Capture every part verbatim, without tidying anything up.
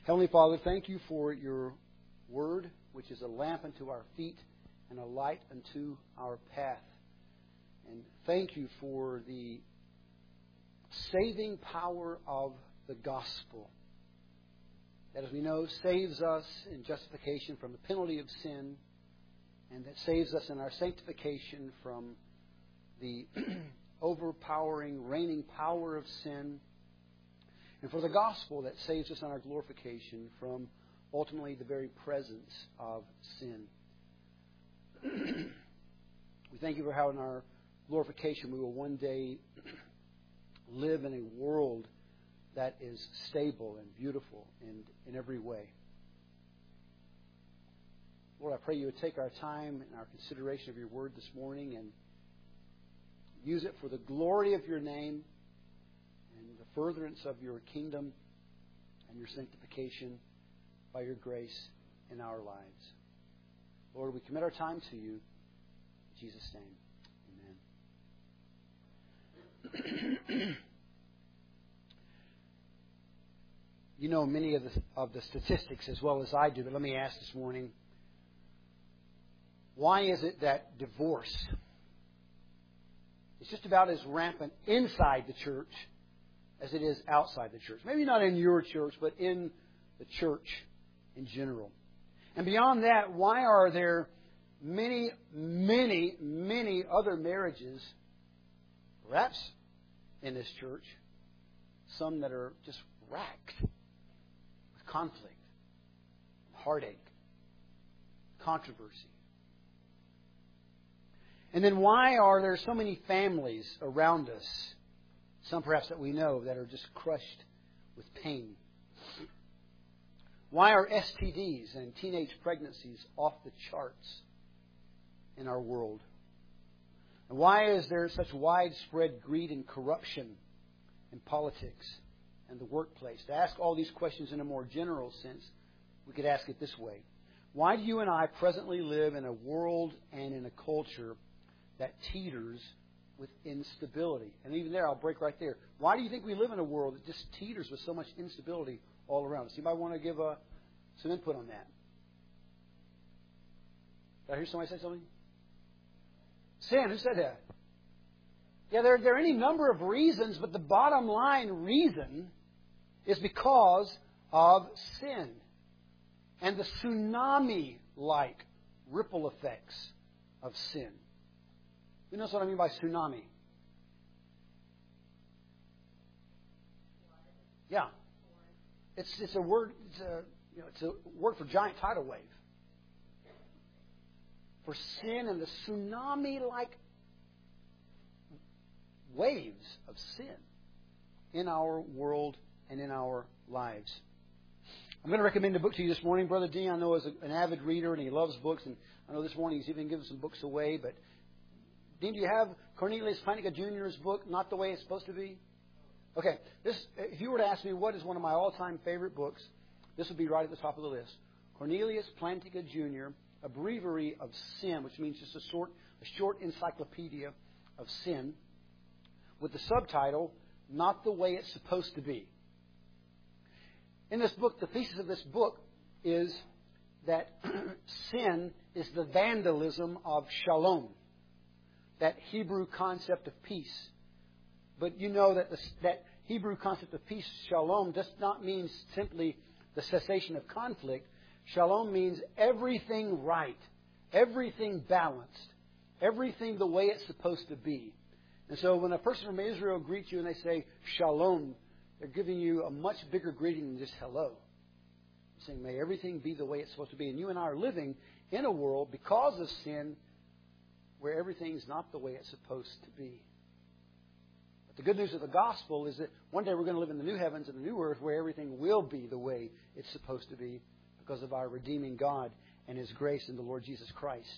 Heavenly Father, thank you for your word, which is a lamp unto our feet and a light unto our path. And thank you for the saving power of the gospel. That, as we know, saves us in justification from the penalty of sin, and that saves us in our sanctification from the overpowering, reigning power of sin, and for the gospel that saves us in our glorification from ultimately the very presence of sin. We thank you for how in our glorification we will one day live in a world that is stable and beautiful in, in every way. Lord, I pray you would take our time and our consideration of your word this morning and use it for the glory of your name and the furtherance of your kingdom and your sanctification by your grace in our lives. Lord, we commit our time to you. In Jesus' name, amen. You know many of the, of the statistics as well as I do, but let me ask this morning, why is it that divorce is just about as rampant inside the church as it is outside the church? Maybe not in your church, but in the church in general. And beyond that, why are there many, many, many other marriages, perhaps in this church, some that are just racked with conflict, heartache, controversy? And then why are there so many families around us, some perhaps that we know, that are just crushed with pain? Why are S T Ds and teenage pregnancies off the charts in our world? And why is there such widespread greed and corruption in politics and the workplace? To ask all these questions in a more general sense, we could ask it this way. Why do you and I presently live in a world and in a culture that teeters with instability? And even there, I'll break right there. Why do you think we live in a world that just teeters with so much instability all around us? Anybody want to give uh, some input on that? Did I hear somebody say something? Sam, who said that? Yeah, there, there are any number of reasons, but the bottom line reason is because of sin and the tsunami-like ripple effects of sin. You know what I mean by tsunami? Yeah. It's it's a word it's a you know it's a word for giant tidal wave. For sin and the tsunami-like waves of sin in our world and in our lives. I'm going to recommend a book to you this morning. Brother Dean, I know, is an avid reader and he loves books, and I know this morning he's even given some books away. But Dean, do you have Cornelius Plantinga Junior's book, Not the Way It's Supposed to Be? Okay, this, if you were to ask me what is one of my all-time favorite books, this would be right at the top of the list. Cornelius Plantinga Junior, A Breviary of Sin, which means just a short, a short encyclopedia of sin, with the subtitle, Not the Way It's Supposed to Be. In this book, the thesis of this book is that sin is the vandalism of shalom, that Hebrew concept of peace. But you know that the, that Hebrew concept of peace, shalom, does not mean simply the cessation of conflict. Shalom means everything right, everything balanced, everything the way it's supposed to be. And so when a person from Israel greets you and they say shalom, they're giving you a much bigger greeting than just hello. They're saying, may everything be the way it's supposed to be. And you and I are living in a world, because of sin, where everything's not the way it's supposed to be. But the good news of the gospel is that one day we're going to live in the new heavens and the new earth where everything will be the way it's supposed to be because of our redeeming God and His grace in the Lord Jesus Christ.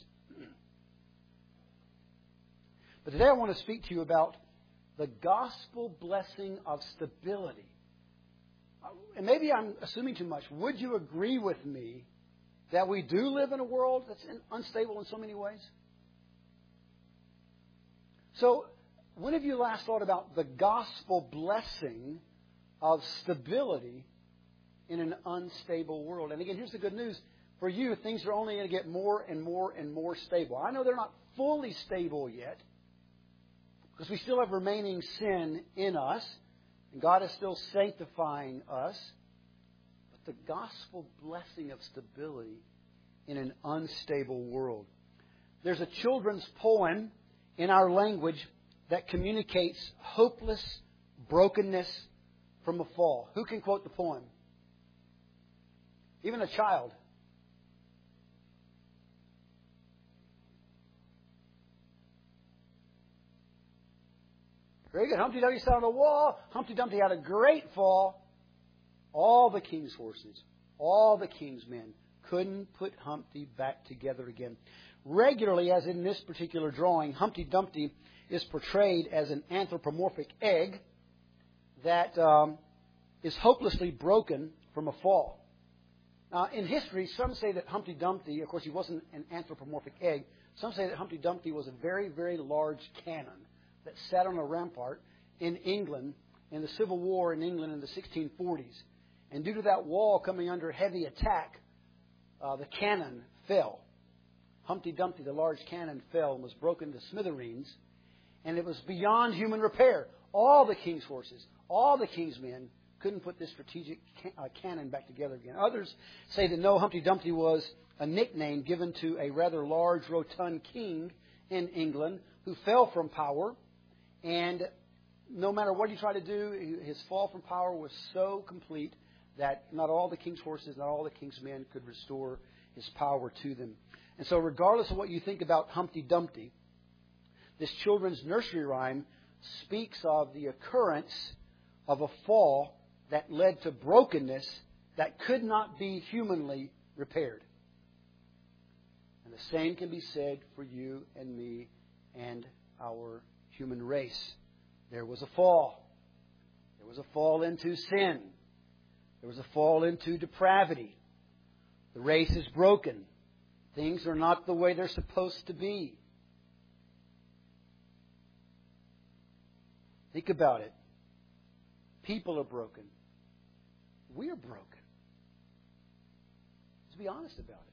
But today I want to speak to you about the gospel blessing of stability. And maybe I'm assuming too much. Would you agree with me that we do live in a world that's unstable in so many ways? So, when have you last thought about the gospel blessing of stability in an unstable world. And again, here's the good news. For you, things are only going to get more and more and more stable. I know they're not fully stable yet, because we still have remaining sin in us, and God is still sanctifying us. But the gospel blessing of stability in an unstable world. There's a children's poem in our language that communicates hopeless brokenness from a fall. Who can quote the poem? Even a child. Very good. Humpty Dumpty sat on the wall. Humpty Dumpty had a great fall. All the king's horses, all the king's men couldn't put Humpty back together again. Regularly, as in this particular drawing, Humpty Dumpty is portrayed as an anthropomorphic egg that um, is hopelessly broken from a fall. Now, in history, some say that Humpty Dumpty, of course, he wasn't an anthropomorphic egg. Some say that Humpty Dumpty was a very, very large cannon that sat on a rampart in England in the Civil War in England in the sixteen forties. And due to that wall coming under heavy attack, uh, the cannon fell. Humpty Dumpty, the large cannon, fell and was broken to smithereens. And it was beyond human repair. All the king's horses, all the king's men couldn't put this strategic can- uh, cannon back together again. Others say that no, Humpty Dumpty was a nickname given to a rather large, rotund king in England who fell from power. And no matter what he tried to do, his fall from power was so complete that not all the king's horses, not all the king's men could restore his power to them. And so regardless of what you think about Humpty Dumpty, this children's nursery rhyme speaks of the occurrence of a fall that led to brokenness that could not be humanly repaired. And the same can be said for you and me and our human race. There was a fall. There was a fall into sin. There was a fall into depravity. The race is broken. Things are not the way they're supposed to be. Think about it. People are broken. We are broken. Let's be honest about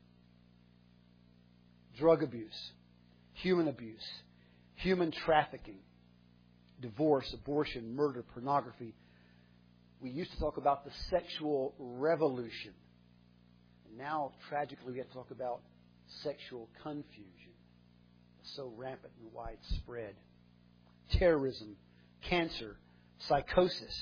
it. Drug abuse, human abuse, human trafficking, divorce, abortion, murder, pornography. We used to talk about the sexual revolution. And now, tragically, we have to talk about sexual confusion. It's so rampant and widespread. Terrorism, cancer, psychosis.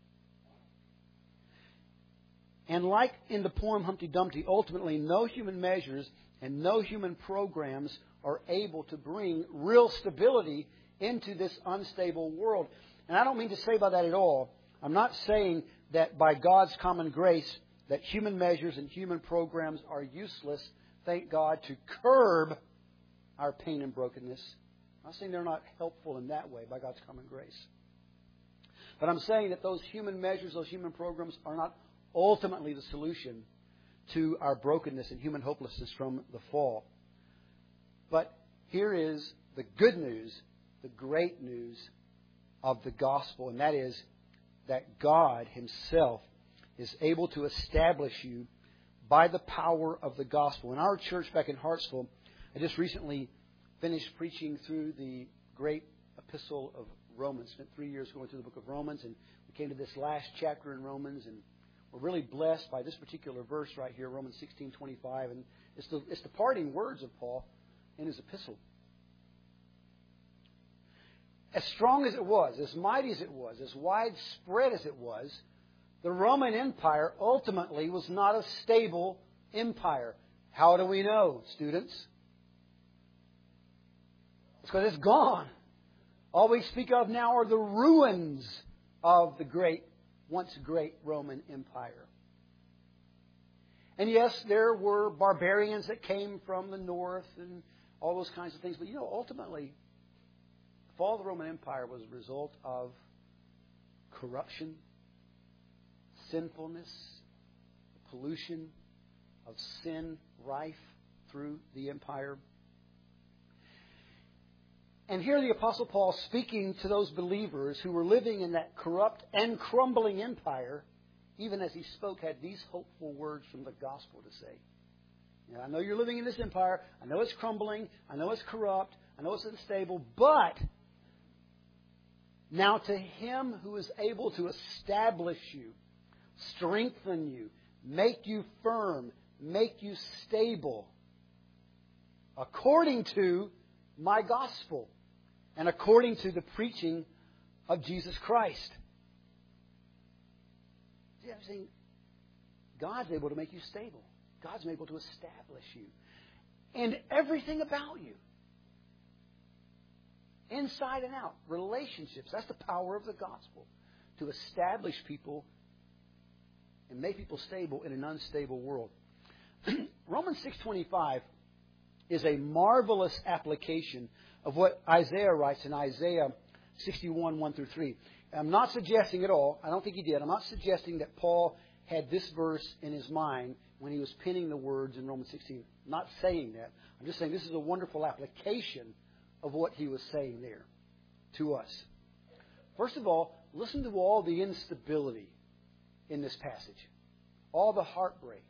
And like in the poem Humpty Dumpty, ultimately no human measures and no human programs are able to bring real stability into this unstable world. And I don't mean to say by that at all. I'm not saying that by God's common grace that human measures and human programs are useless, thank God, to curb our pain and brokenness. I'm not saying they're not helpful in that way by God's common grace. But I'm saying that those human measures, those human programs are not ultimately the solution to our brokenness and human hopelessness from the fall. But here is the good news, the great news of the gospel, and that is that God Himself is able to establish you by the power of the gospel. In our church back in Hartsville, I just recently finished preaching through the great epistle of Romans. Spent three years going through the book of Romans, and we came to this last chapter in Romans, and we're really blessed by this particular verse right here, Romans sixteen twenty-five, and it's the, it's the parting words of Paul in his epistle. As strong as it was, as mighty as it was, as widespread as it was, the Roman Empire ultimately was not a stable empire. How do we know, students? It's because it's gone. All we speak of now are the ruins of the great, once great Roman Empire. And yes, there were barbarians that came from the north and all those kinds of things. But you know, ultimately, the fall of the Roman Empire was a result of corruption, sinfulness, pollution, of sin rife through the empire. And here the Apostle Paul, speaking to those believers who were living in that corrupt and crumbling empire, even as he spoke, had these hopeful words from the gospel to say. You know, I know you're living in this empire. I know it's crumbling. I know it's corrupt. I know it's unstable. But now to Him who is able to establish you, strengthen you, make you firm, make you stable, according to my gospel and according to the preaching of Jesus Christ. See, I'm saying God's able to make you stable. God's able to establish you. And everything about you. Inside and out. Relationships. That's the power of the gospel. To establish people and make people stable in an unstable world. Romans six twenty-five is a marvelous application of what Isaiah writes in Isaiah sixty-one, one through three. I'm not suggesting at all, I don't think he did, I'm not suggesting that Paul had this verse in his mind when he was penning the words in Romans sixteen. I'm not saying that. I'm just saying this is a wonderful application of what he was saying there to us. First of all, listen to all the instability in this passage. All the heartbreak.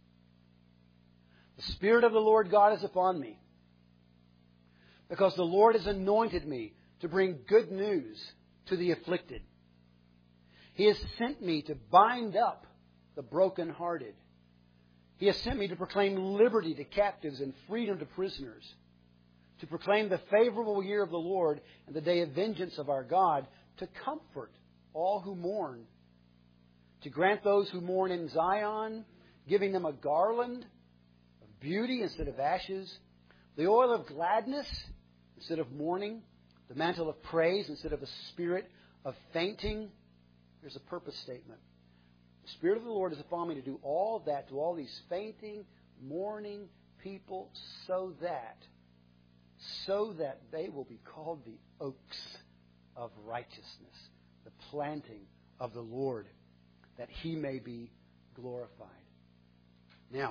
The Spirit of the Lord God is upon me, because the Lord has anointed me to bring good news to the afflicted. He has sent me to bind up the brokenhearted. He has sent me to proclaim liberty to captives and freedom to prisoners, to proclaim the favorable year of the Lord and the day of vengeance of our God, to comfort all who mourn, to grant those who mourn in Zion, giving them a garland of beauty instead of ashes, the oil of gladness instead of mourning, the mantle of praise instead of a spirit of fainting. Here's a purpose statement. The Spirit of the Lord is upon me to do all that to all these fainting, mourning people, so that, so that they will be called the oaks of righteousness, the planting of the Lord, that He may be glorified. Now,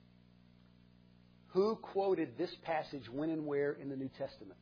who quoted this passage when and where in the New Testament?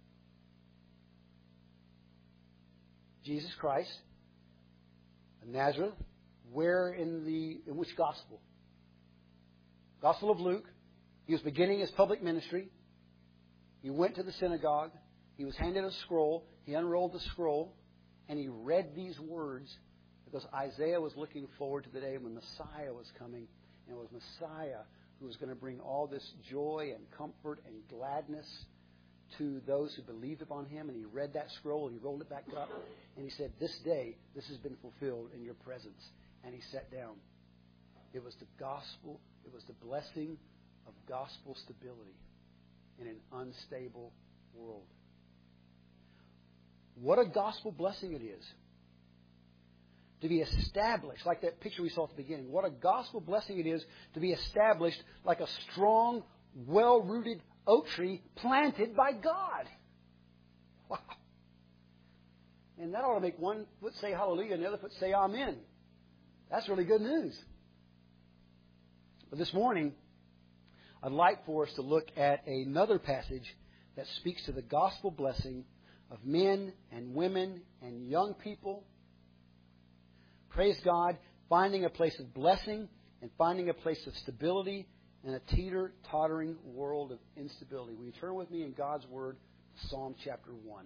Jesus Christ of Nazareth. Where in the in which gospel? Gospel of Luke. He was beginning his public ministry. He went to the synagogue. He was handed a scroll. He unrolled the scroll, and he read these words because Isaiah was looking forward to the day when Messiah was coming, and it was Messiah who was going to bring all this joy and comfort and gladness to those who believed upon Him. And he read that scroll, and he rolled it back up, and he said, "This day, this has been fulfilled in your presence." And he sat down. It was the gospel, it was the blessing of gospel stability in an unstable world. What a gospel blessing it is to be established, like that picture we saw at the beginning. What a gospel blessing it is to be established like a strong, well-rooted oak tree planted by God. Wow. And that ought to make one foot say hallelujah and the other foot say amen. That's really good news. But this morning, I'd like for us to look at another passage that speaks to the gospel blessing of men and women and young people. Praise God, finding a place of blessing and finding a place of stability in a teeter-tottering world of instability. Will you turn with me in God's Word to Psalm chapter one?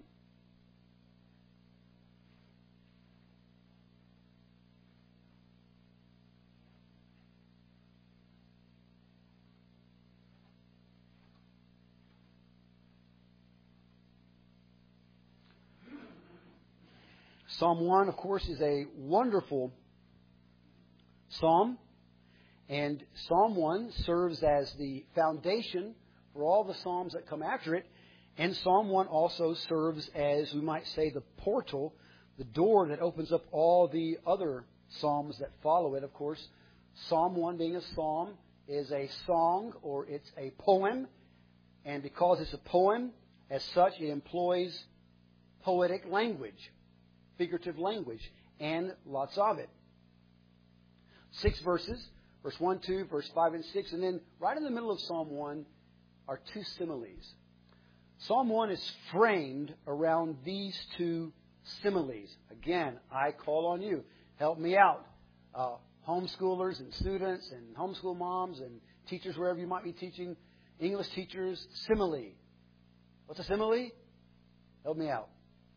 Psalm one, of course, is a wonderful psalm. And Psalm one serves as the foundation for all the psalms that come after it. And Psalm one also serves as, we might say, the portal, the door that opens up all the other psalms that follow it. Of course, Psalm one being a psalm is a song, or it's a poem. And because it's a poem, as such, it employs poetic language, figurative language, and lots of it. Six verses, verse one, two, verse five, and six. And then right in the middle of Psalm one are two similes. Psalm one is framed around these two similes. Again, I call on you. Help me out. Uh, homeschoolers and students and homeschool moms and teachers wherever you might be teaching, English teachers, simile. What's a simile? Help me out.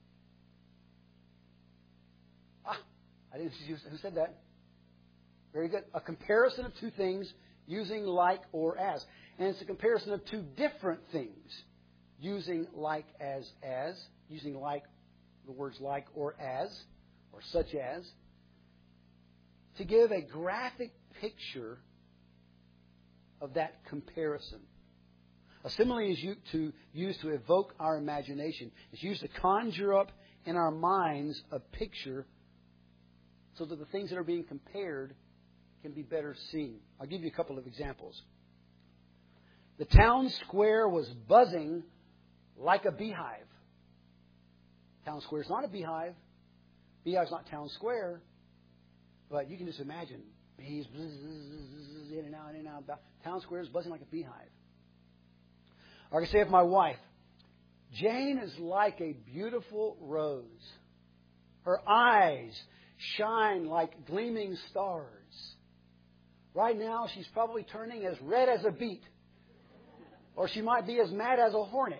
Ah, I didn't see who said that. Very good. A comparison of two things using like or as. And it's a comparison of two different things using like as as, using like, the words like or as, or such as, to give a graphic picture of that comparison. A simile is used to, used to evoke our imagination. It's used to conjure up in our minds a picture so that the things that are being compared can be better seen. I'll give you a couple of examples. The town square was buzzing like a beehive. Town square is not a beehive. Beehive's not town square. But you can just imagine bees bzz, bzz, bzz, in and out, in and out. Town square is buzzing like a beehive. Or I can say of my wife, Jane is like a beautiful rose. Her eyes shine like gleaming stars. Right now, she's probably turning as red as a beet. Or she might be as mad as a hornet.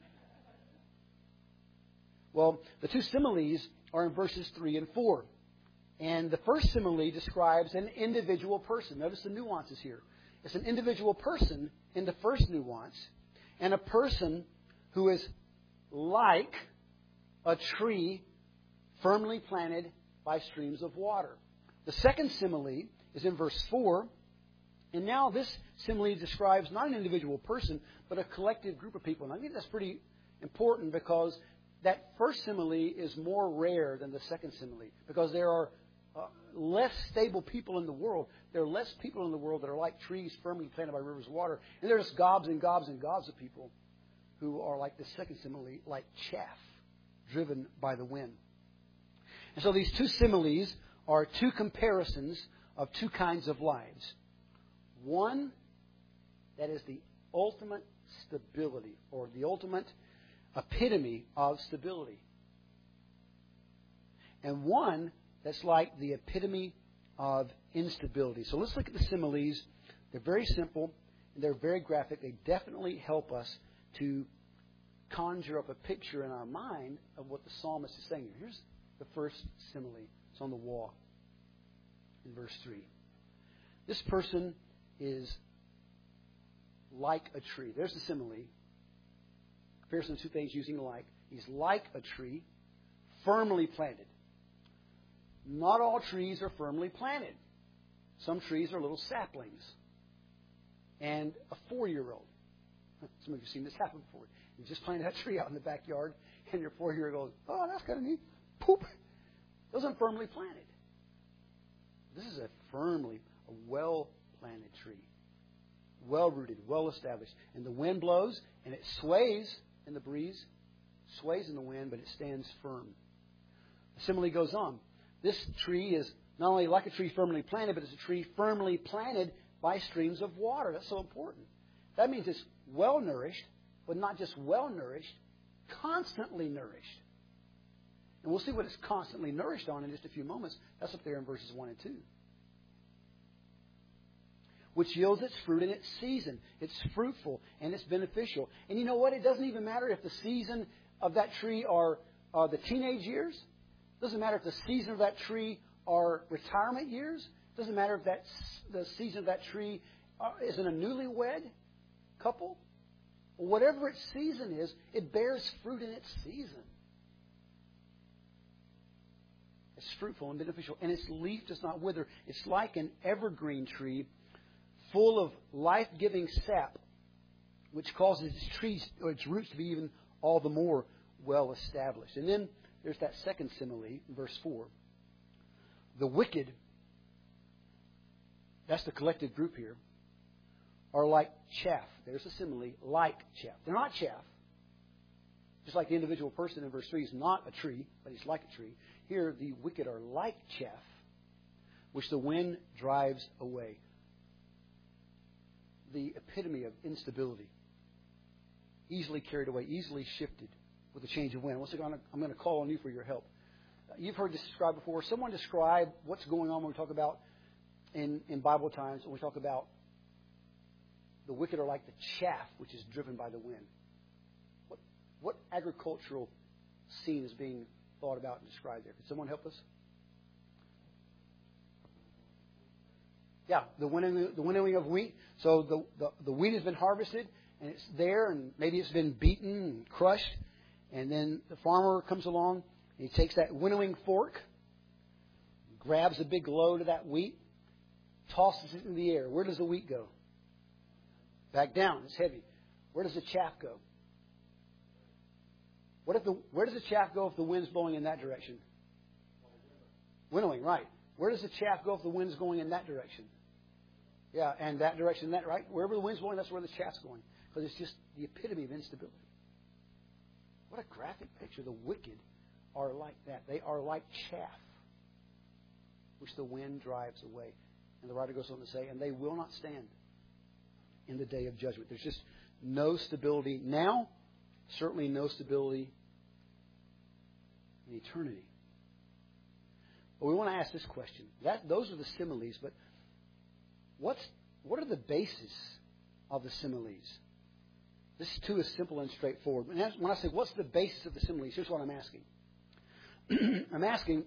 Well, the two similes are in verses three and four. And the first simile describes an individual person. Notice the nuances here. It's an individual person in the first nuance, and a person who is like a tree firmly planted by streams of water. The second simile is in verse four. And now this simile describes not an individual person, but a collective group of people. And I think that's pretty important because that first simile is more rare than the second simile because there are uh, less stable people in the world. There are less people in the world that are like trees firmly planted by rivers of water. And there's gobs and gobs and gobs of people who are like the second simile, like chaff driven by the wind. And so these two similes are two comparisons of two kinds of lives. One that is the ultimate stability or the ultimate epitome of stability. And one that's like the epitome of instability. So let's look at the similes. They're very simple and they're very graphic. They definitely help us to conjure up a picture in our mind of what the psalmist is saying. Here's the first simile. It's on the wall in verse three. This person is like a tree. There's the simile. Comparison of two things using like. He's like a tree, firmly planted. Not all trees are firmly planted. Some trees are little saplings. And a four-year-old. Some of you have seen this happen before. You just planted that tree out in the backyard, and your four-year-old goes, oh, that's kind of neat. Poop. Those aren't firmly planted. This is a firmly, a well-planted tree. Well-rooted, well-established. And the wind blows, and it sways in the breeze, sways in the wind, but it stands firm. The simile goes on. This tree is not only like a tree firmly planted, but it's a tree firmly planted by streams of water. That's so important. That means it's well-nourished, but not just well-nourished, constantly nourished. And we'll see what it's constantly nourished on in just a few moments. That's up there in verses one and two. Which yields its fruit in its season. It's fruitful and it's beneficial. And you know what? It doesn't even matter if the season of that tree are uh, the teenage years. It doesn't matter if the season of that tree are retirement years. It doesn't matter if that's, the season of that tree uh, is in a newlywed couple. Whatever its season is, it bears fruit in its season. It's fruitful and beneficial. And its leaf does not wither. It's like an evergreen tree full of life-giving sap, which causes its trees or its roots to be even all the more well established. And then there's that second simile in verse four. The wicked, that's the collective group here, are like chaff. There's a simile, like chaff. They're not chaff. Just like the individual person in verse three is not a tree, but he's like a tree. Here, the wicked are like chaff, which the wind drives away. The epitome of instability. Easily carried away, easily shifted with a change of wind. Once again, I'm going to call on you for your help. You've heard this described before. Someone describe what's going on when we talk about in, in Bible times when we talk about the wicked are like the chaff which is driven by the wind. What, what agricultural scene is being thought about and described there? Can someone help us? Yeah, the winnowing, the winnowing of wheat. So the, the, the wheat has been harvested, and it's there, and maybe it's been beaten and crushed. And then the farmer comes along, and he takes that winnowing fork, grabs a big load of that wheat, tosses it in the air. Where does the wheat go? Back down. It's heavy. Where does the chaff go? What if the where does the chaff go if the wind's blowing in that direction? Winnowing, right. Where does the chaff go if the wind's going in that direction? Yeah, and that direction, that right. Wherever the wind's blowing, that's where the chaff's going. Because it's just the epitome of instability. What a graphic picture. The wicked are like that. They are like chaff, which the wind drives away. And the writer goes on to say, and they will not stand in the day of judgment. There's just no stability now, certainly no stability in eternity. But we want to ask this question. That, those are the similes, but what's, what are the basis of the similes? This too is simple and straightforward. When I say, what's the basis of the similes, here's what I'm asking. I'm asking,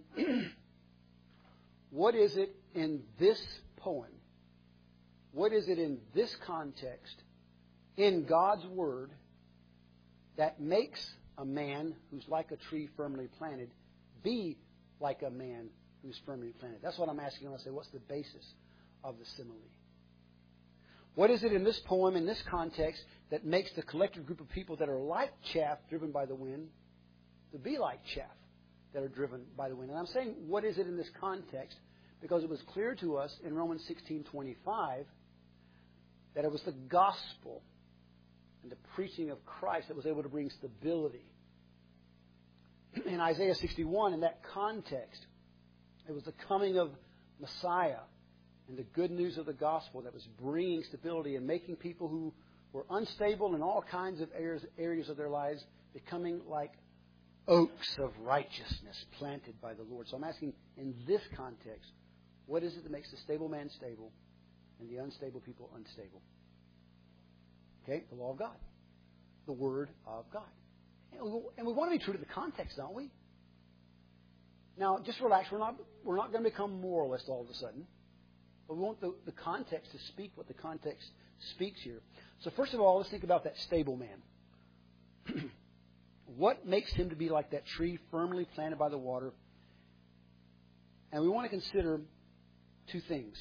what is it in this poem, what is it in this context, in God's Word, that makes a man who's like a tree firmly planted be like a man who's firmly planted? That's what I'm asking when I say, what's the basis of the simile? What is it in this poem, in this context, that makes the collective group of people that are like chaff driven by the wind to be like chaff that are driven by the wind? And I'm saying, what is it in this context? Because it was clear to us in Romans sixteen twenty-five that it was the gospel and the preaching of Christ that was able to bring stability. In Isaiah sixty-one, in that context, it was the coming of Messiah and the good news of the gospel that was bringing stability and making people who were unstable in all kinds of areas, areas of their lives becoming like oaks of righteousness planted by the Lord. So I'm asking, in this context, what is it that makes the stable man stable and the unstable people unstable? Okay, the law of God. The Word of God. And we want to be true to the context, don't we? Now, just relax. We're not, we're not going to become moralists all of a sudden. But we want the, the context to speak what the context speaks here. So first of all, let's think about that stable man. What makes him to be like that tree firmly planted by the water? And we want to consider two things.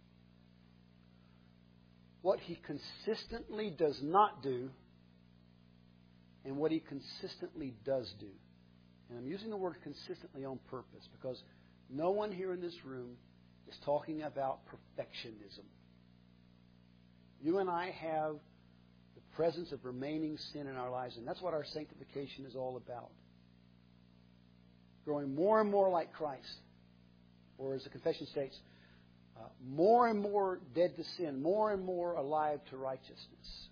What he consistently does not do and what he consistently does do. And I'm using the word consistently on purpose because no one here in this room is talking about perfectionism. You and I have the presence of remaining sin in our lives, and that's what our sanctification is all about. Growing more and more like Christ, or as the confession states, uh, more and more dead to sin, more and more alive to righteousness.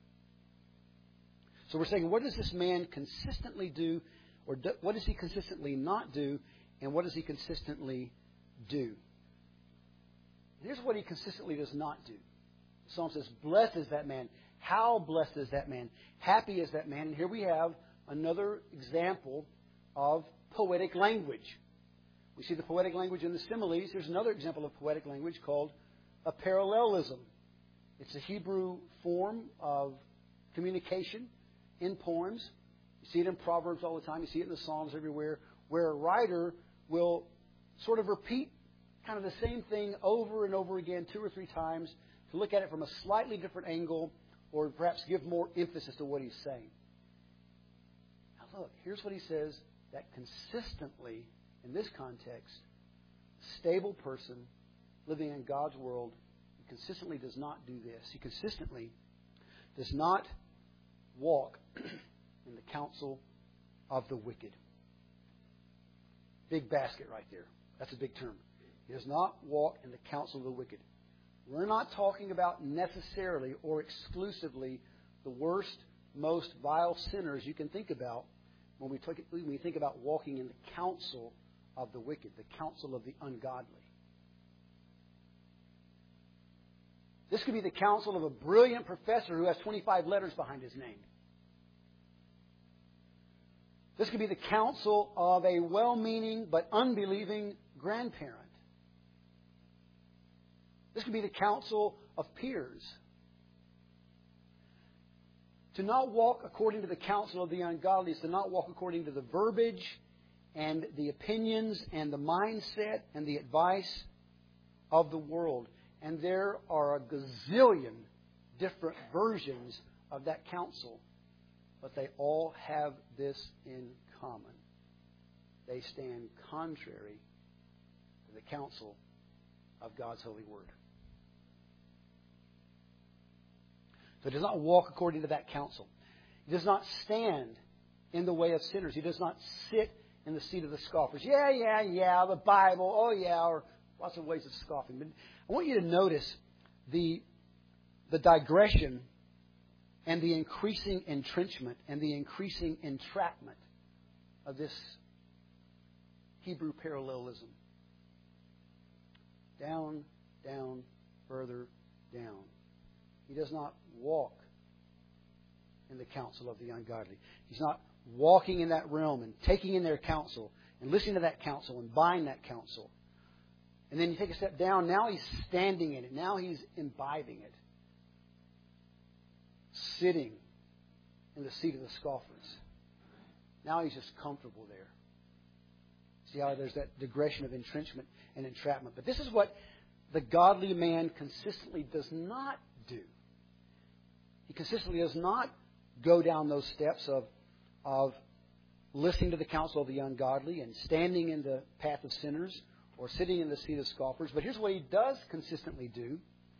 So we're saying, what does this man consistently do, or do, what does he consistently not do, and what does he consistently do? Here's what he consistently does not do. The psalm says, blessed is that man. How blessed is that man? Happy is that man. And here we have another example of poetic language. We see the poetic language in the similes. There's another example of poetic language called a parallelism. It's a Hebrew form of communication in poems. You see it in Proverbs all the time. You see it in the Psalms everywhere, where a writer will sort of repeat kind of the same thing over and over again two or three times to look at it from a slightly different angle or perhaps give more emphasis to what he's saying. Now look, here's what he says that consistently, in this context, stable person living in God's world consistently does not do this. He consistently does not walk in the counsel of the wicked. Big basket right there. That's a big term. He does not walk in the counsel of the wicked. We're not talking about necessarily or exclusively the worst, most vile sinners you can think about when we, talk, when we think about walking in the counsel of the wicked, the counsel of the ungodly. This could be the counsel of a brilliant professor who has twenty-five letters behind his name. This could be the counsel of a well-meaning but unbelieving grandparent. This could be the counsel of peers. To not walk according to the counsel of the ungodly is to not walk according to the verbiage and the opinions and the mindset and the advice of the world. And there are a gazillion different versions of that counsel. But they all have this in common. They stand contrary to the counsel of God's holy word. So he does not walk according to that counsel. He does not stand in the way of sinners. He does not sit in the seat of the scoffers. Yeah, yeah, yeah, the Bible, oh yeah, or lots of ways of scoffing. But I want you to notice the, the digression and the increasing entrenchment and the increasing entrapment of this Hebrew parallelism. Down, down, further down. He does not walk in the counsel of the ungodly. He's not walking in that realm and taking in their counsel and listening to that counsel and buying that counsel. And then you take a step down. Now he's standing in it. Now he's imbibing it. Sitting in the seat of the scoffers. Now he's just comfortable there. See how there's that digression of entrenchment and entrapment. But this is what the godly man consistently does not do. He consistently does not go down those steps of, of listening to the counsel of the ungodly and standing in the path of sinners or sitting in the seat of scoffers. But here's what he does consistently do.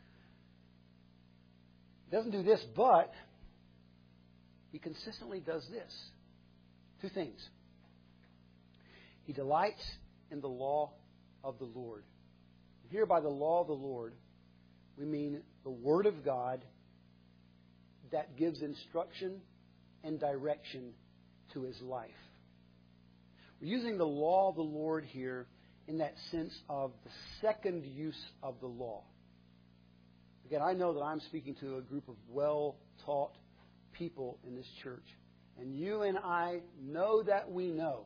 He doesn't do this, but he consistently does this. Two things. He delights in the law of the Lord. Here by the law of the Lord, we mean the Word of God that gives instruction and direction to his life. We're using the law of the Lord here in that sense of the second use of the law. Again, I know that I'm speaking to a group of well-taught people in this church. And you and I know that we know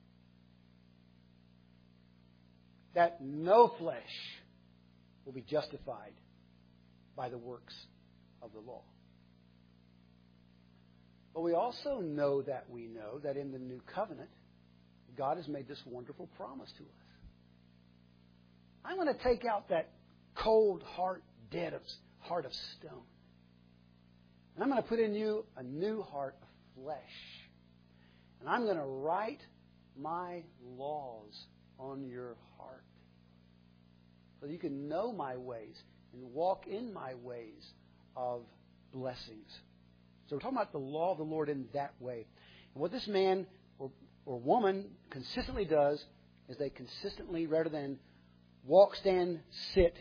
that no flesh will be justified by the works of the law. But we also know that we know that in the new covenant, God has made this wonderful promise to us. I'm going to take out that cold heart, dead of, heart of stone. And I'm going to put in you a new heart of flesh. And I'm going to write my laws on your heart. So that you can know my ways and walk in my ways of blessings. So we're talking about the law of the Lord in that way. And what this man or, or woman consistently does is they consistently, rather than walk, stand, sit,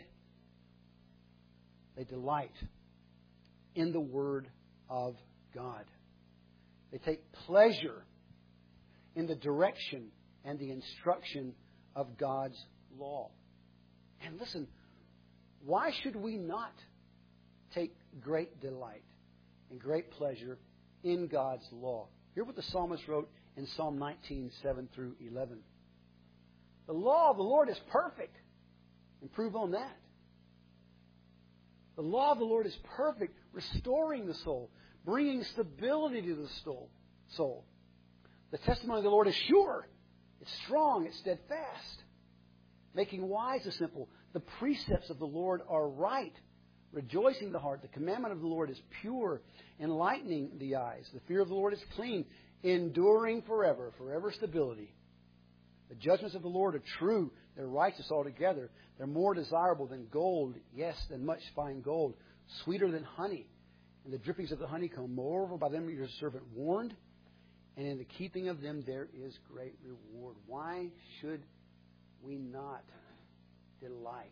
they delight in the Word of God. They take pleasure in the direction and the instruction of God's law. And listen, why should we not take great delight and great pleasure in God's law? Hear what the psalmist wrote in Psalm nineteen, seven through eleven. The law of the Lord is perfect. Improve on that. The law of the Lord is perfect, restoring the soul, bringing stability to the soul. The testimony of the Lord is sure, it's strong, it's steadfast, making wise the simple. The precepts of the Lord are right, rejoicing the heart. The commandment of the Lord is pure, enlightening the eyes. The fear of the Lord is clean, enduring forever, forever stability. The judgments of the Lord are true. They're righteous altogether. They're more desirable than gold, yes, than much fine gold, sweeter than honey, and the drippings of the honeycomb. Moreover, by them your servant warned, and in the keeping of them there is great reward. Why should we not delight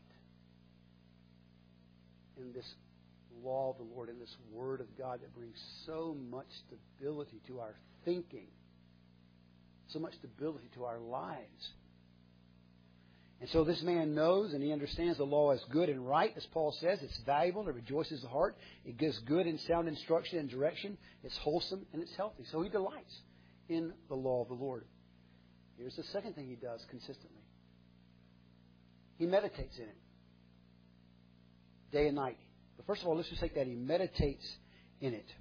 in this law of the Lord, in this Word of God that brings so much stability to our thinking, so much stability to our lives? And so this man knows and he understands the law as good and right, as Paul says. It's valuable. It rejoices the heart. It gives good and sound instruction and direction. It's wholesome and it's healthy. So he delights in the law of the Lord. Here's the second thing he does consistently. He meditates in it. Day and night. But first of all, let's just take that. He meditates in it.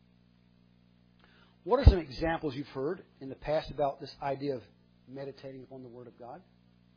What are some examples you've heard in the past about this idea of meditating upon the Word of God?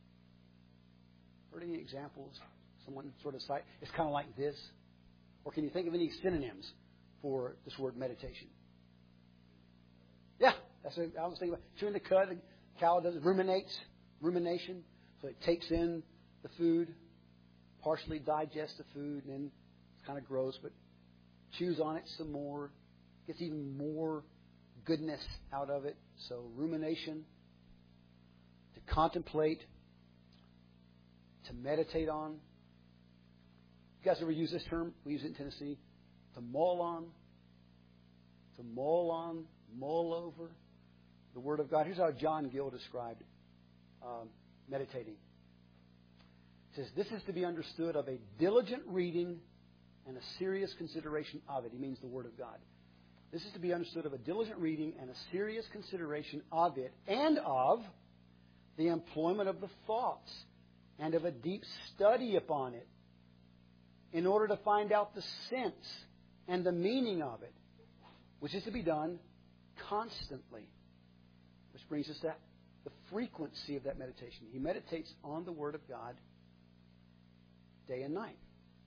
Heard any examples? Someone sort of cite? It's kind of like this. Or can you think of any synonyms for this word meditation? Yeah, that's what I was thinking about. Chewing the cud, the cow does it, ruminates, rumination. So it takes in the food, partially digests the food, and then it's kind of gross, but chews on it some more, gets even more goodness out of it. So rumination, to contemplate, to meditate on. You guys ever use this term? We use it in Tennessee. To mull on, to mull on, mull over the Word of God. Here's how John Gill described um, meditating. He says, this is to be understood of a diligent reading and a serious consideration of it. He means the Word of God. This is to be understood of a diligent reading and a serious consideration of it and of the employment of the thoughts and of a deep study upon it in order to find out the sense and the meaning of it, which is to be done constantly. Which brings us to the frequency of that meditation. He meditates on the Word of God day and night.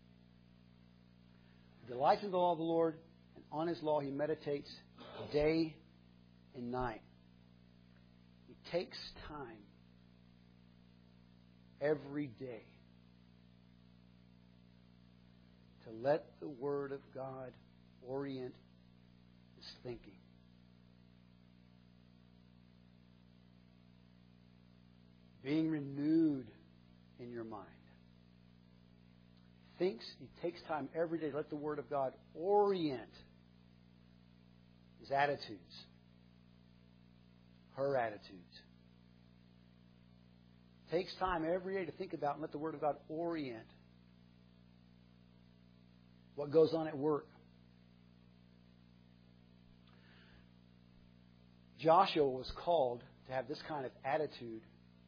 He delights in the law of the Lord, and on His law he meditates day and night. He takes time every day to let the Word of God orient his thinking. Being renewed in your mind. Thinks, he takes time every day to let the Word of God orient his attitudes, her attitudes. Takes time every day to think about and let the Word of God orient what goes on at work. Joshua was called to have this kind of attitude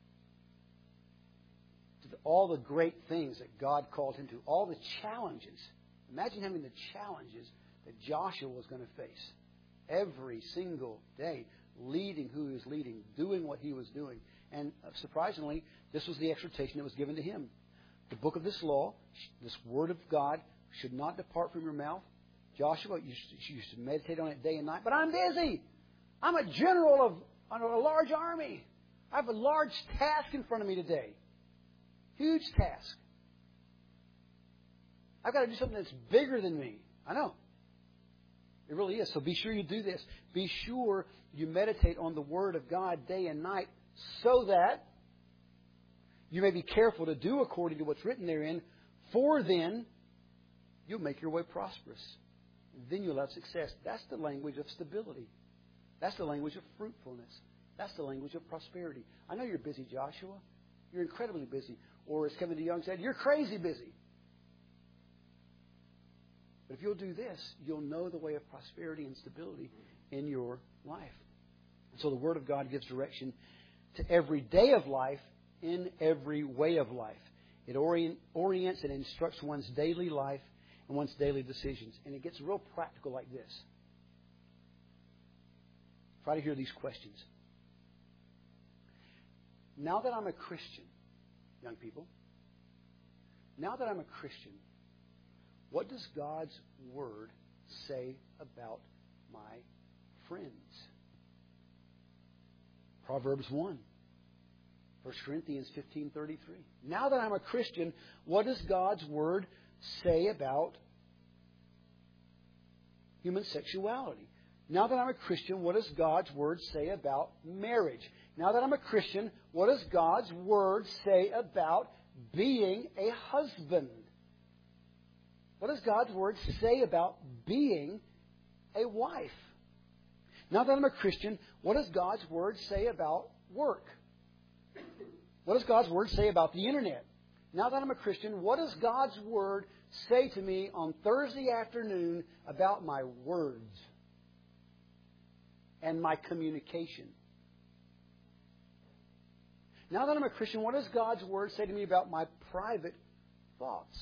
to all the great things that God called him to, all the challenges. Imagine having the challenges that Joshua was going to face every single day, leading who he was leading, doing what he was doing. And surprisingly, this was the exhortation that was given to him. The book of this law, this Word of God, should not depart from your mouth. Joshua, you should, you should meditate on it day and night. But I'm busy. I'm a general of on a large army. I have a large task in front of me today. Huge task. I've got to do something that's bigger than me. I know. It really is. So be sure you do this. Be sure you meditate on the Word of God day and night so that you may be careful to do according to what's written therein, for then you'll make your way prosperous. And then you'll have success. That's the language of stability. That's the language of fruitfulness. That's the language of prosperity. I know you're busy, Joshua. You're incredibly busy. Or as Kevin DeYoung said, you're crazy busy. But if you'll do this, you'll know the way of prosperity and stability in your life. And so the Word of God gives direction to every day of life in every way of life. It orient, orients and instructs one's daily life and one's daily decisions. And it gets real practical like this. Try to hear these questions. Now that I'm a Christian, young people, now that I'm a Christian, what does God's Word say about my friends? Proverbs one. First Corinthians fifteen thirty-three. Now that I'm a Christian, what does God's Word say about human sexuality? Now that I'm a Christian, what does God's Word say about marriage? Now that I'm a Christian, what does God's Word say about being a husband? What does God's Word say about being a wife? Now that I'm a Christian, what does God's Word say about work? What does God's Word say about the Internet? Now that I'm a Christian, what does God's Word say to me on Thursday afternoon about my words and my communication? Now that I'm a Christian, what does God's Word say to me about my private thoughts?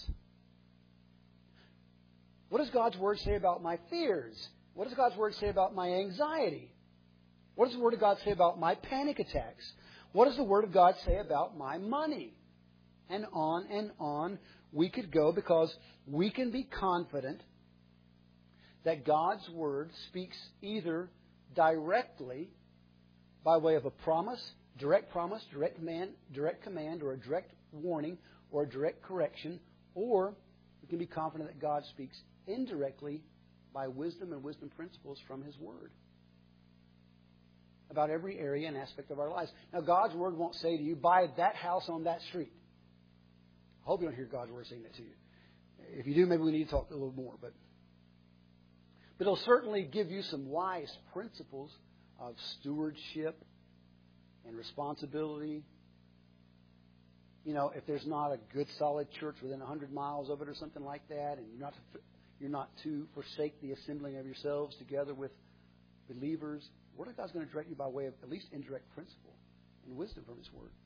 What does God's Word say about my fears? What does God's Word say about my anxiety? What does the Word of God say about my panic attacks? What does the Word of God say about my money? And on and on we could go, because we can be confident that God's Word speaks either directly by way of a promise, direct promise, direct command, direct command, or a direct warning, or a direct correction, or we can be confident that God speaks indirectly by wisdom and wisdom principles from His Word about every area and aspect of our lives. Now, God's Word won't say to you, buy that house on that street. I hope you don't hear God's Word saying that to you. If you do, maybe we need to talk a little more. But, but it'll certainly give you some wise principles of stewardship and responsibility. You know, if there's not a good, solid church within one hundred miles of it or something like that, and you're not you're not to forsake the assembling of yourselves together with believers, the Word of God's going to direct you by way of at least indirect principle and wisdom from His Word.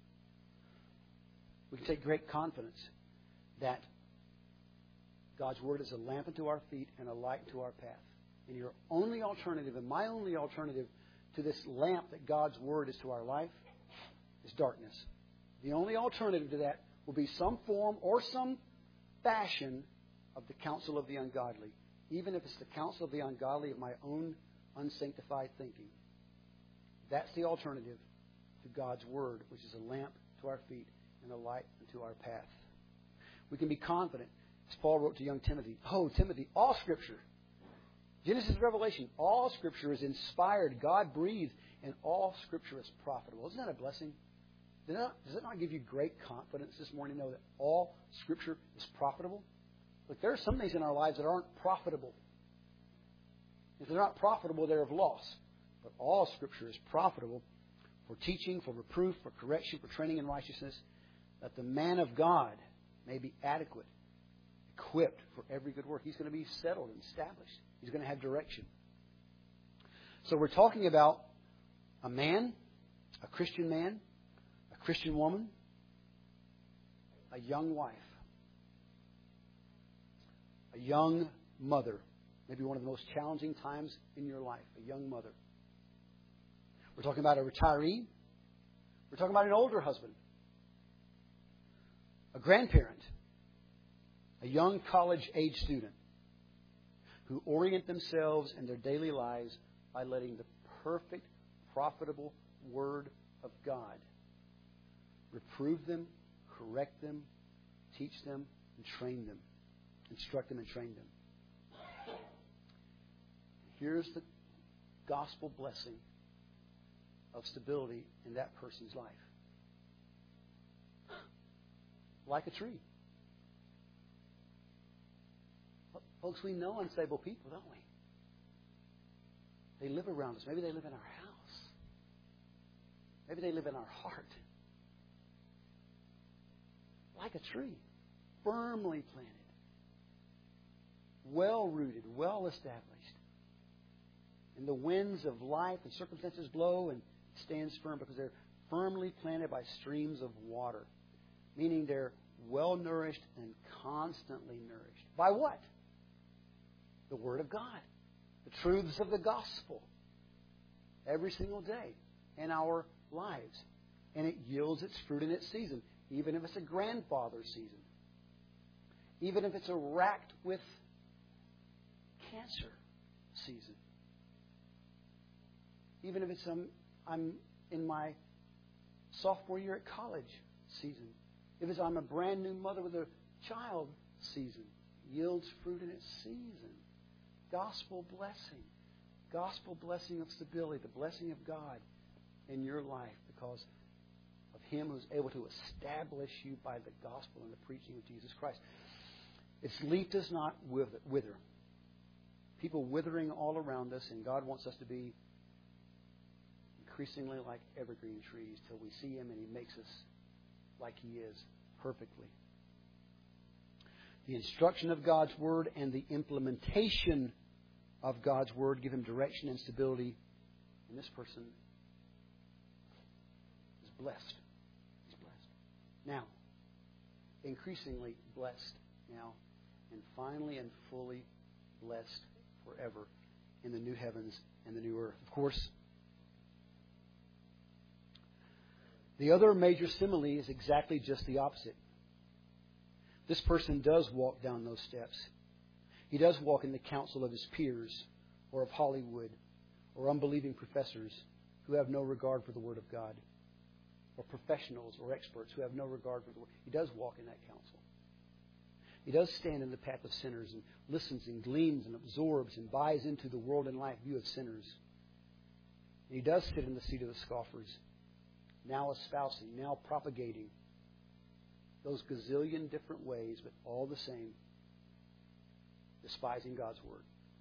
We can take great confidence that God's Word is a lamp unto our feet and a light to our path. And your only alternative, and my only alternative to this lamp that God's Word is to our life, is darkness. The only alternative to that will be some form or some fashion of the counsel of the ungodly, even if it's the counsel of the ungodly of my own unsanctified thinking. That's the alternative to God's Word, which is a lamp to our feet and a light unto our path. We can be confident, as Paul wrote to young Timothy, "Oh, Timothy, all Scripture, Genesis to Revelation, all Scripture is inspired, God-breathed, and all Scripture is profitable." Isn't that a blessing? Does that, does that not give you great confidence this morning to know that all Scripture is profitable? Look, there are some things in our lives that aren't profitable. If they're not profitable, they're of loss. But all Scripture is profitable for teaching, for reproof, for correction, for training in righteousness, that the man of God may be adequate, equipped for every good work. He's going to be settled and established. He's going to have direction. So we're talking about a man, a Christian man, a Christian woman, a young wife, a young mother, maybe one of the most challenging times in your life, a young mother. We're talking about a retiree. We're talking about an older husband, a grandparent, a young college-age student who orient themselves in their daily lives by letting the perfect, profitable Word of God reprove them, correct them, teach them, and train them, instruct them and train them. Here's the gospel blessing of stability in that person's life. Like a tree. Folks, we know unstable people, don't we? They live around us. Maybe they live in our house. Maybe they live in our heart. Like a tree, firmly planted, well-rooted, well-established. And the winds of life and circumstances blow and it stands firm because they're firmly planted by streams of water, meaning they're well-nourished and constantly nourished. By what? The Word of God, the truths of the gospel, every single day in our lives. And it yields its fruit in its season, even if it's a grandfather's season, even if it's a racked with cancer season, even if it's um, I'm in my sophomore year at college season, if it's I'm a brand new mother with a child season, yields fruit in its season. Gospel blessing. Gospel blessing of stability, the blessing of God in your life because of Him who's able to establish you by the gospel and the preaching of Jesus Christ. Its leaf does not wither. People withering all around us, and God wants us to be increasingly like evergreen trees till we see Him and He makes us like He is perfectly. The instruction of God's Word and the implementation of God's Word give him direction and stability. And this person is blessed. He's blessed. Now, increasingly blessed now, and finally and fully blessed forever in the new heavens and the new earth. Of course, the other major simile is exactly just the opposite. This person does walk down those steps. He does walk in the counsel of his peers or of Hollywood or unbelieving professors who have no regard for the Word of God, or professionals or experts who have no regard for the Word. He does walk in that counsel. He does stand in the path of sinners and listens and gleans and absorbs and buys into the world and life view of sinners. And he does sit in the seat of the scoffers, now espousing, now propagating those gazillion different ways, but all the same, despising God's Word.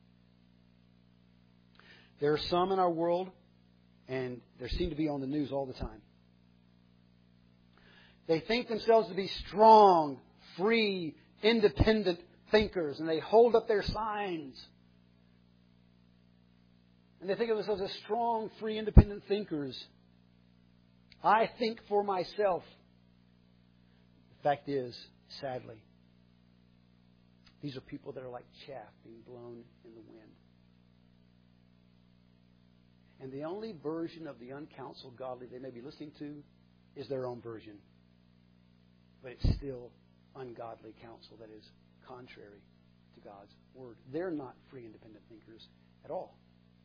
There are some in our world, and there seem to be on the news all the time. They think themselves to be strong, free, independent thinkers, and they hold up their signs. And they think of themselves as strong, free, independent thinkers. I think for myself. The fact is, sadly, these are people that are like chaff being blown in the wind. And the only version of the uncounseled godly they may be listening to is their own version. But it's still ungodly counsel that is contrary to God's Word. They're not free, independent thinkers at all.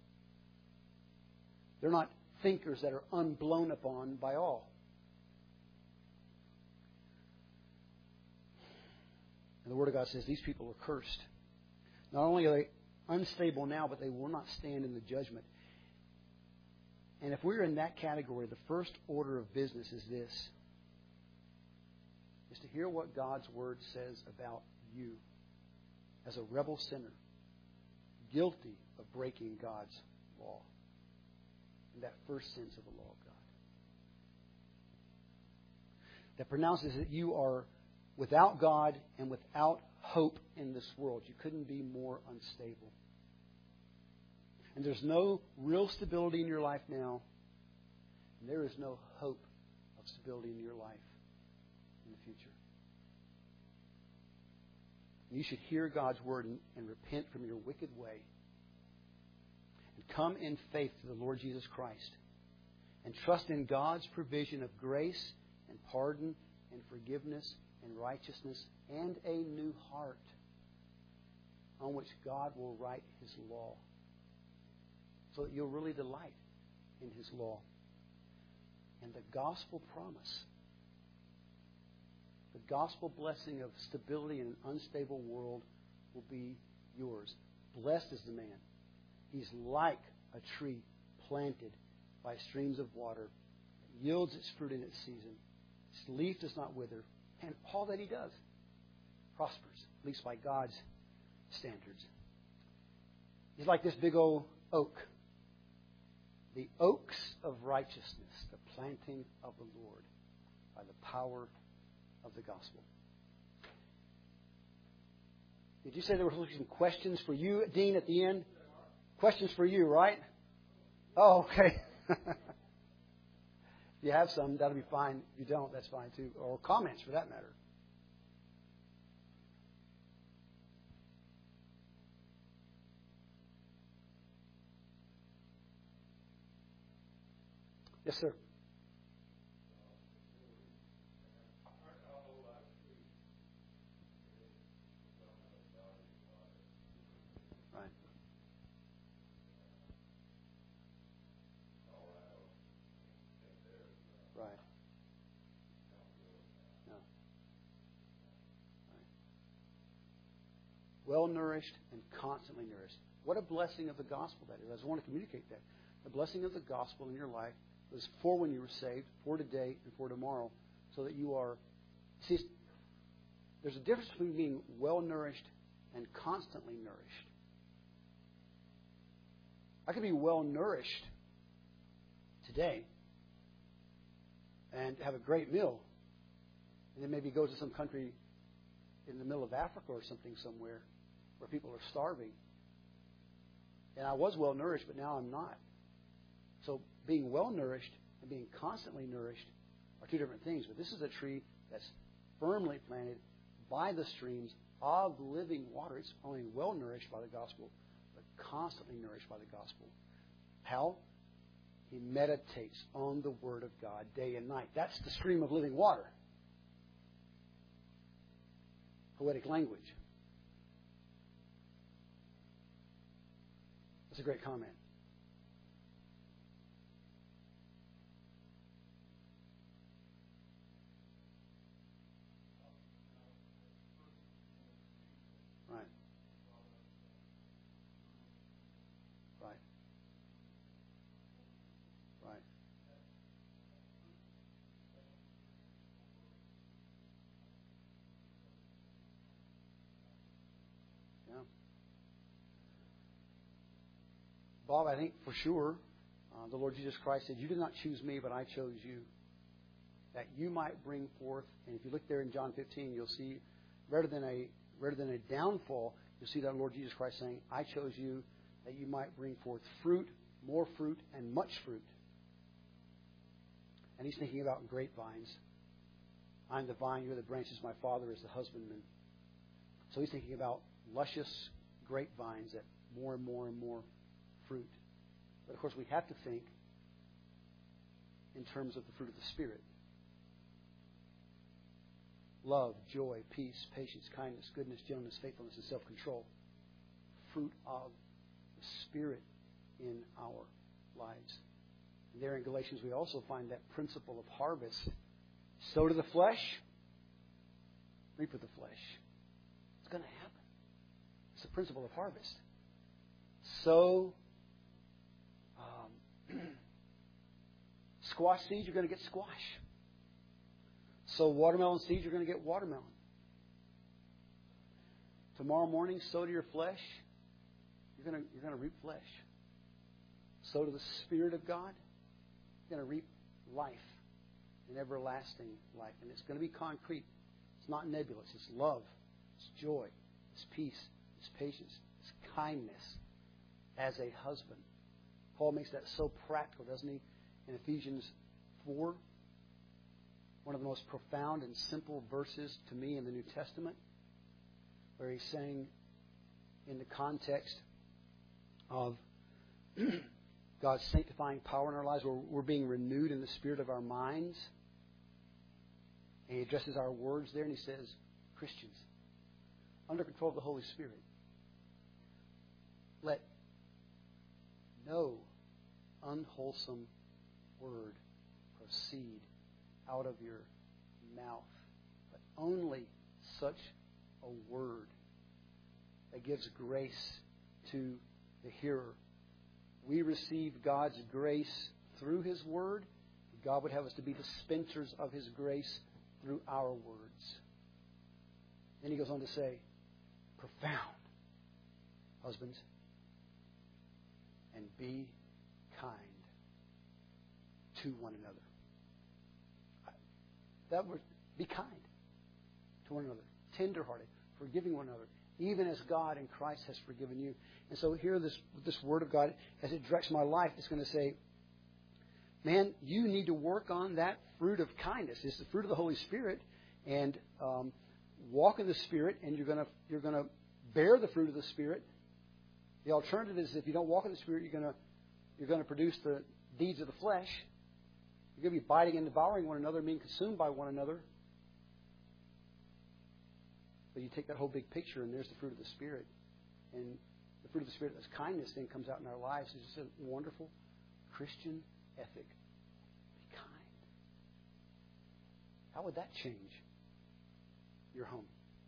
They're not thinkers that are unblown upon by all. And the Word of God says these people are cursed. Not only are they unstable now, but they will not stand in the judgment. And if we're in that category, the first order of business is this, is to hear what God's Word says about you as a rebel sinner, guilty of breaking God's law, in that first sense of the law of God. That pronounces that you are without God and without hope in this world. You couldn't be more unstable. And there's no real stability in your life now. And there is no hope of stability in your life in the future. And you should hear God's Word and, and repent from your wicked way. And come in faith to the Lord Jesus Christ. And trust in God's provision of grace and pardon and forgiveness and righteousness and a new heart on which God will write His law, so that you'll really delight in His law. And the gospel promise, the gospel blessing of stability in an unstable world will be yours. Blessed is the man. He's like a tree planted by streams of water. It yields its fruit in its season. Its leaf does not wither. And all that he does prospers, at least by God's standards. He's like this big old oak. The oaks of righteousness, the planting of the Lord by the power of the gospel. Did you say there were some questions for you, Dean, at the end? Questions for you, right? Oh, okay. If you have some, that'll be fine. If you don't, that's fine too. Or comments, for that matter. Yes, sir. Right. Right. No. Right. Well nourished and constantly nourished. What a blessing of the gospel that is. I just want to communicate that. The blessing of the gospel in your life was for when you were saved, for today, and for tomorrow, so that you are... See, there's a difference between being well-nourished and constantly nourished. I could be well-nourished today and have a great meal, and then maybe go to some country in the middle of Africa or something somewhere where people are starving. And I was well nourished, but now I'm not. So being well nourished and being constantly nourished are two different things. But this is a tree that's firmly planted by the streams of living water. It's only well nourished by the gospel, but constantly nourished by the gospel. How? He meditates on the Word of God day and night. That's the stream of living water. Poetic language. That's a great comment. Right. Right. Right. Yeah. Bob, I think for sure uh, the Lord Jesus Christ said, "You did not choose me, but I chose you, that you might bring forth." And if you look there in John fifteen, you'll see rather than a rather than a downfall, you'll see that Lord Jesus Christ saying, "I chose you that you might bring forth fruit, more fruit, and much fruit." And he's thinking about grapevines. I'm the vine, you're the branches, my Father is the husbandman. So he's thinking about luscious grapevines that more and more and more fruit. But of course, we have to think in terms of the fruit of the Spirit. Love, joy, peace, patience, kindness, goodness, gentleness, faithfulness, and self-control. Fruit of the Spirit in our lives. And there in Galatians, we also find that principle of harvest. Sow to the flesh, reap with the flesh. It's going to happen. It's the principle of harvest. Sow um, squash seeds, you're going to get squash. Sow watermelon seeds, you're going to get watermelon. Tomorrow morning, sow to your flesh, you're going to, you're going to reap flesh. Sow to the Spirit of God, you're going to reap life, an everlasting life. And it's going to be concrete. It's not nebulous. It's love. It's joy. It's peace. It's patience. It's kindness as a husband. Paul makes that so practical, doesn't he? In Ephesians four, one of the most profound and simple verses to me in the New Testament, where he's saying in the context of God's sanctifying power in our lives, where we're being renewed in the spirit of our minds. And he addresses our words there, and he says, Christians, under control of the Holy Spirit, let no unwholesome word proceed out of your mouth, but only such a word that gives grace to the hearer. We receive God's grace through His Word. God would have us to be dispensers of His grace through our words. Then he goes on to say, profound, husbands, and be kind to one another. That word, be kind to one another, tenderhearted, forgiving one another, even as God in Christ has forgiven you. And so here, this this Word of God, as it directs my life, it's going to say, man, you need to work on that fruit of kindness. It's the fruit of the Holy Spirit, and um, walk in the Spirit, and you're going to you're going to bear the fruit of the Spirit. The alternative is if you don't walk in the Spirit, you're going to you're going to produce the deeds of the flesh. You're going to be biting and devouring one another, being consumed by one another. But you take that whole big picture, and there's the fruit of the Spirit. And the fruit of the Spirit, that's kindness, then comes out in our lives. It's just a wonderful Christian ethic. Be kind. How would that change your home?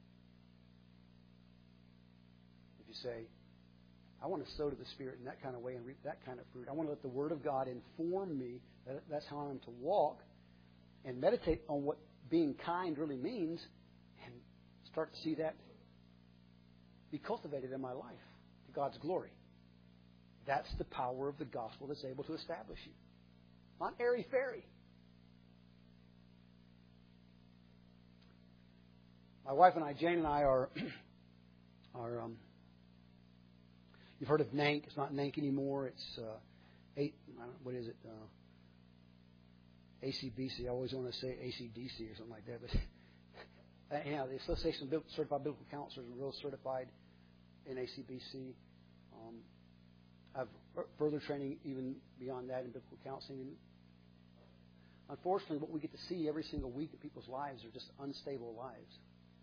If you say, I want to sow to the Spirit in that kind of way and reap that kind of fruit. I want to let the Word of God inform me that that's how I'm to walk, and meditate on what being kind really means, and start to see that be cultivated in my life to God's glory. That's the power of the gospel that's able to establish you. Not airy-fairy. My wife and I, Jane and I, are, are um, you've heard of N A N C. It's not N A N C anymore. It's, uh, eight, I don't, what is it? Uh, A C B C. I always want to say A C D C or something like that. But anyhow, the Association of Certified Biblical Counselors is real certified in A C B C. Um, I've further training even beyond that in biblical counseling. And unfortunately, what we get to see every single week in people's lives are just unstable lives.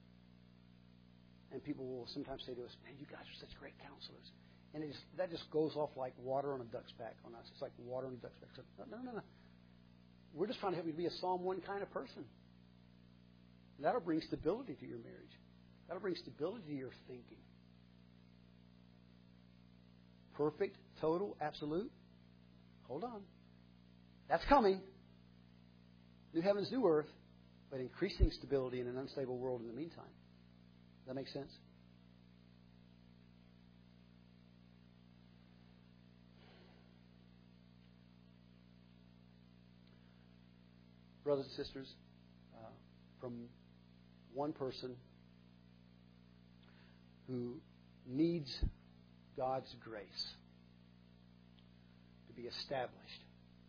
And people will sometimes say to us, "Man, you guys are such great counselors." And it just, that just goes off like water on a duck's back on us. It's like water on a duck's back. So, no, no, no. We're just trying to help you be a Psalm one kind of person. And that'll bring stability to your marriage. That'll bring stability to your thinking. Perfect, total, absolute. Hold on. That's coming. New heavens, new earth, but increasing stability in an unstable world in the meantime. Does that make sense? Brothers and sisters, uh, from one person who needs God's grace to be established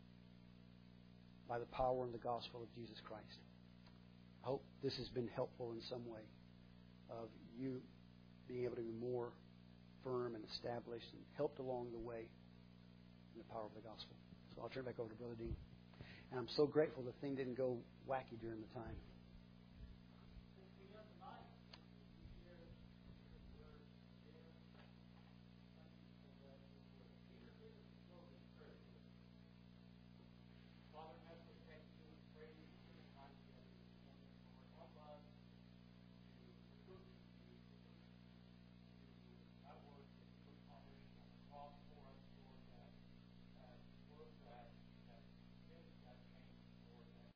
by the power and the gospel of Jesus Christ. I hope this has been helpful in some way of you being able to be more firm and established and helped along the way in the power of the gospel. So I'll turn it back over to Brother Dean. And I'm so grateful the thing didn't go wacky during the time.